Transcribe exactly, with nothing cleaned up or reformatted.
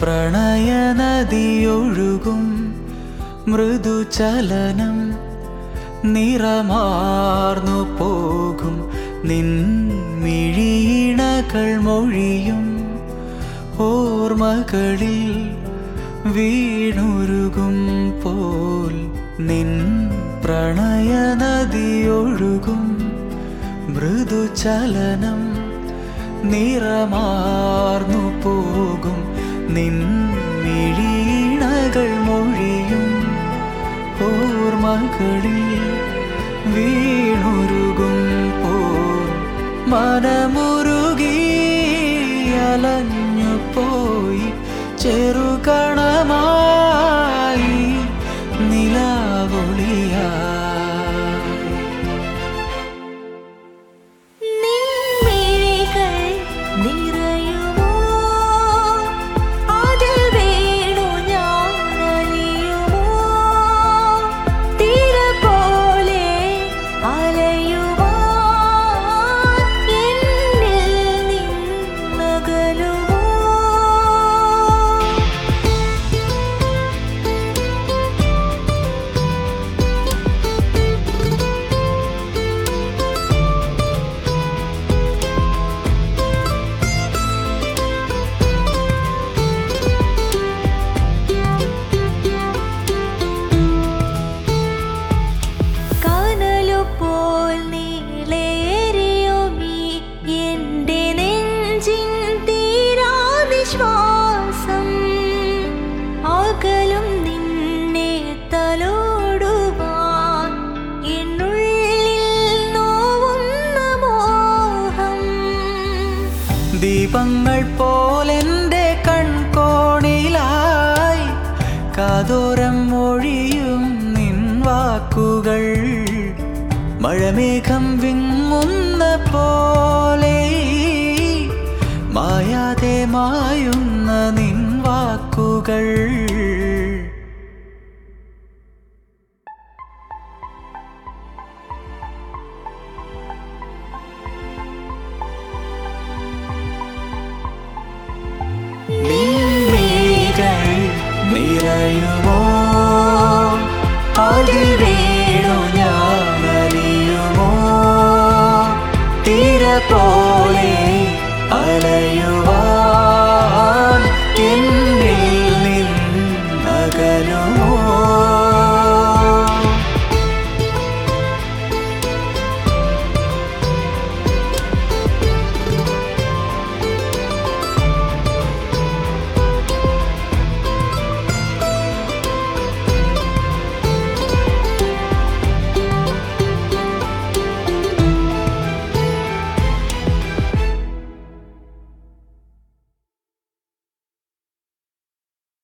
പ്രണയനദിയൊഴുകും മൃദുചലനം നിറമാർന്നു പോകും നിൻ മിഴിയിണകൾ മൊഴിയും ഓർമ്മകളിൽ വീണുരുകും പോൽ നിൻ പ്രണയനദിയൊഴുകും മൃദുചലനം നിറമാർന്നു പോകും നിൻ മിഴിയിണകൾ മൊഴിയും ഓർമ്മകളിൽ വീണുരുകും പോൽ മനമുരുകി അലഞ്ഞു പോയി ചെറുകണമായി നിലാവൊളിയായി ദീപങ്ങൾ പോലെൻ്റെ കൺകോണിലായി കാതോരം മൊഴിയും നിൻ വാക്കുകൾ മഴമേഘം വിങ്ങുന്ന പോലെ മായാതെ മായുന്ന നിൻ വാക്കുകൾ നിറയുമോ